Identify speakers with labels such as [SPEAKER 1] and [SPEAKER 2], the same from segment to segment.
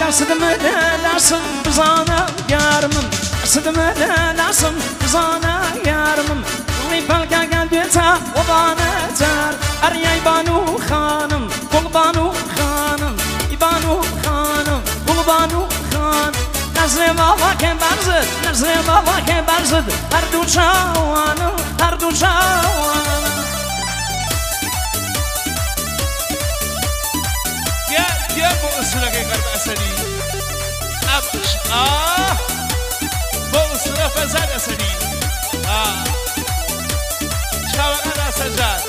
[SPEAKER 1] صدمنا لاسم بزانا يارمم صدمنا لاسم بزانا يارمم اللي بالك قلبيتها وبانا تار أريا يبانو خانم قلبانو خانم يبانو خانم قلبانو خانم نزل بابا كان برزد نزل بابا كان برزد هردو شاوانم هردو شاوانم
[SPEAKER 2] يا بوسنا كيكرت أسدي أبش بوسنا فزاد أسدي شاو أنا سجاد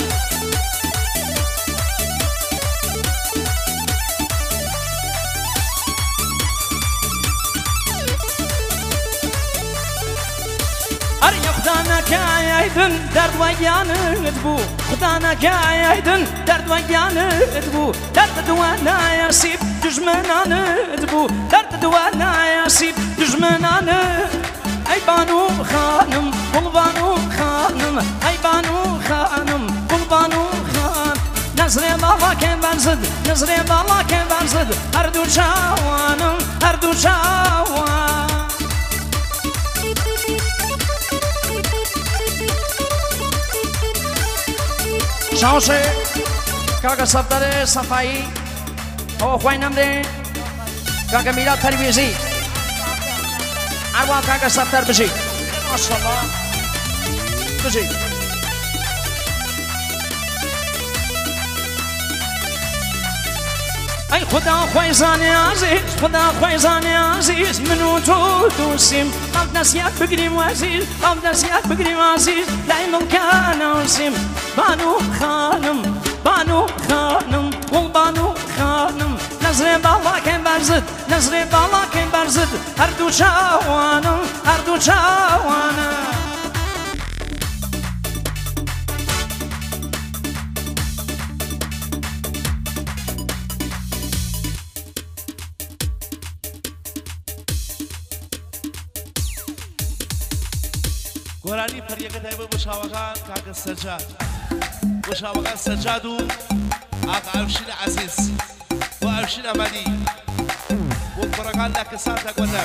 [SPEAKER 1] أريا خدانا كايدن درد ويانا تبو خدانا كايدن درد ويانا تبو درد دوانا يسيب دجمنانا تبو درد دوانا يسيب دجمنانا أي بانو خانم قلبانو خانم أي بانو خانم قلبانو خان نزري بابا كان برزد نزري بابا كان برزد هردو شاوانم هردو شاوان شاوشي كاكا صفدر صفاي هو خوين نمري كاكا ميلاد تربيزي عروا كاكا صفدر بجي ما شاء الله بجي اي خدا خويزاني عزيز خدا خويزاني عزيز منو تو دوسيم قلب نسيات بقريم وعزيز قلب نسيات بقريم وعزيز دايما كان وسيم بانو خانم بانو خانم والبانو خانم نزري بالا كان برزد نزري بالا كان برزد هردو شاوانم هردو شاوانم
[SPEAKER 2] گۆرانی پەریەکە دایبە بۆ شاوەکان کاکە سەرجاد بۆ شاوەکان سەرجاد و ئاقا ئەوشین عەزیز بۆ ئەوشین ئەمەدی بۆ کوڕەکان لە کەسان تەگوەتەر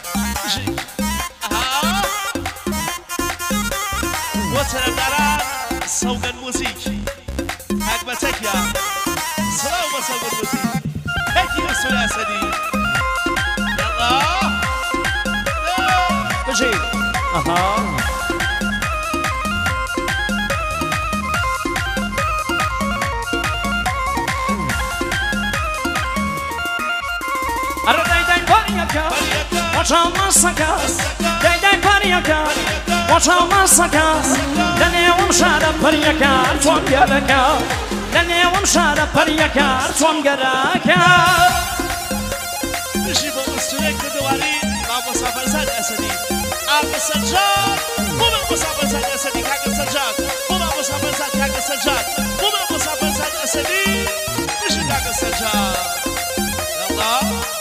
[SPEAKER 2] بۆ چەرەنداران سەوگەن موزیک هەک بەچەکیە سڵاو بە سەوگەن موزیک هەکی ئوسوول ئەسەدی یەڵا
[SPEAKER 1] بجي Watcha masaka, dai pariyaka. Watcha masaka, dane umshara pariyaka, twam garaka. Dane umshara pariyaka, twam garaka.
[SPEAKER 2] بشي بو استريك دواري مع مسافر زاد أسدي آقا سجاد ومع مسافر زاد أسدي كاكا سجاد ومع مسافر زاد كاكا سجاد ومع مسافر زاد أسدي بشي كاكا سجاد يلا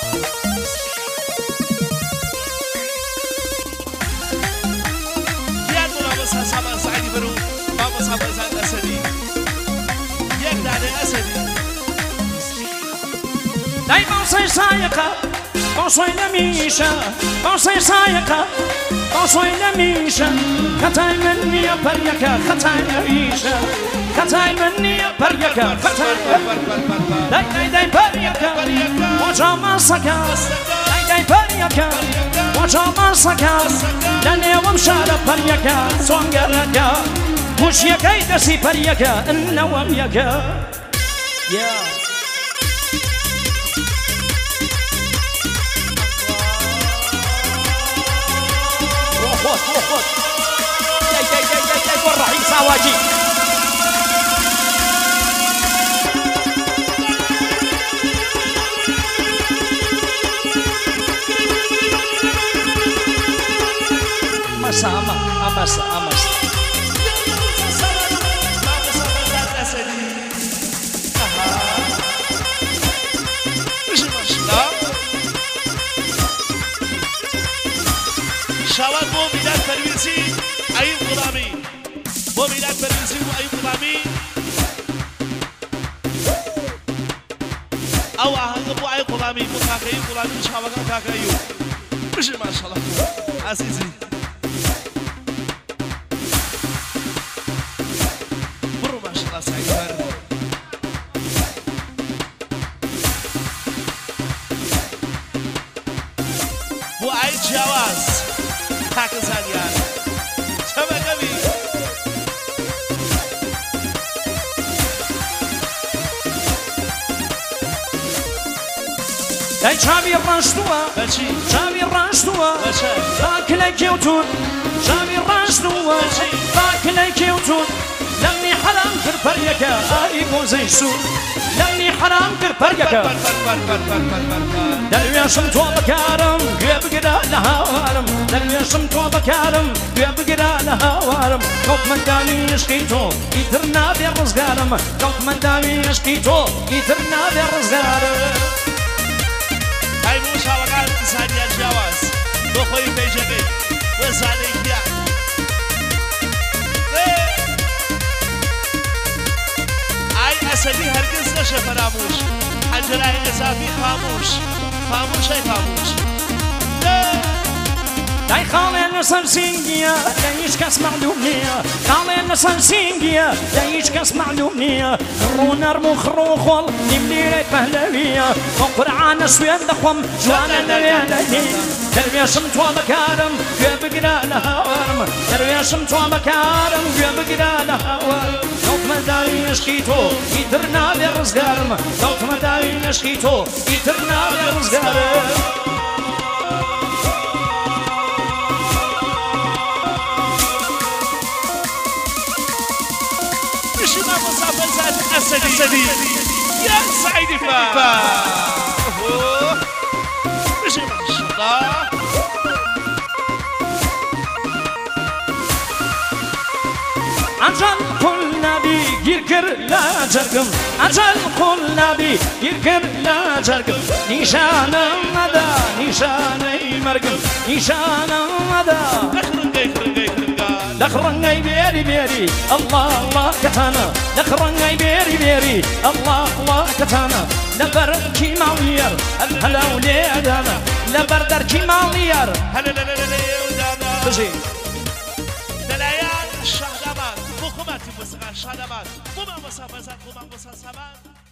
[SPEAKER 2] مسافر سعيد برو ما مسافر زاد أسدي يقدر أسدي
[SPEAKER 1] دايما سايقة بوصي لميشة بوصي سايقة بوصي لميشة خطاي مني يا بريكة خطاي لميشة خطاي مني يا بريكة خطاي داي بريكة وجا مسكة داي بريكة وجا مسكة لاني ومشارة بريكة صنقركة مش يكاي دسي بريكة إنه وميكة خذ جاي والرحيم سواجي أمس
[SPEAKER 2] شاوات بو ميلاد پرويزي أيوب غلامي بو ميلاد پرويزي وأيوب غلامي أو أهل بو أيوب غلامي كاكايو قولاني شاوكا كاكايو بشي ما شاء الله عزيزي برو ما شاء الله سعيد فر بو عيد جواز كاكا زانيان شبه قبي
[SPEAKER 1] ای چاوی راشتوا چاوی راشتوا باکل کیوتون چاوی راشتوا باکل کیوتون لمنی حرام کر پریکا ای گوزیسو لمنی حرام کر پریکا دلویشم تو بکارم گویا بگیرا لهوارم دلویشم تو بکارم گویا بگیرا لهوارم کوت من داوی عشقی تو ایتر نابی رزگارم کوت من داوی عشقی تو ایتر نابی رزگارم
[SPEAKER 2] هاي مو شاوكان زانيان جواز بخوي بيجبي وزاني بيع اي اسدي هرگز نشه فراموش حنجرای اضافی خاموش خاموش ای خاموش
[SPEAKER 1] دای خاله نسر سینگیا دایش کس معلوم نیا خاله نسر سینگیا دایش کس معلوم نیا رونر مخرو خال نملیت پهلویا قرآن سویان دخم جوان نویانه درویشم تو بکارم گویا بگیرا لهوارم درویشم تو بکارم گویا بگیرا لهوارم کوت مداوی عشقی تو ایتر نابی رزگارم کوت مداوی عشقی تو ایتر نابی رزگارم
[SPEAKER 2] أسدي يا سعيد فا ماشي ما شاء الله
[SPEAKER 1] أجل كل نبي يركر لا جرقم أجل كل نبي يركر لا جرقم نشان مدى نشان مرقم نشان مدى لخرنجي بيري بيري الله الله كتانا لخرنجي بيري بيري الله الله كتانا لبركي مالير هلا وليدانا لبردركي مالير
[SPEAKER 2] هلا لا لا لا ودانا
[SPEAKER 1] بجي
[SPEAKER 2] دلایان شهدمان بخومتی مسخر شهدمان بوما مسافر زد بوما مسافر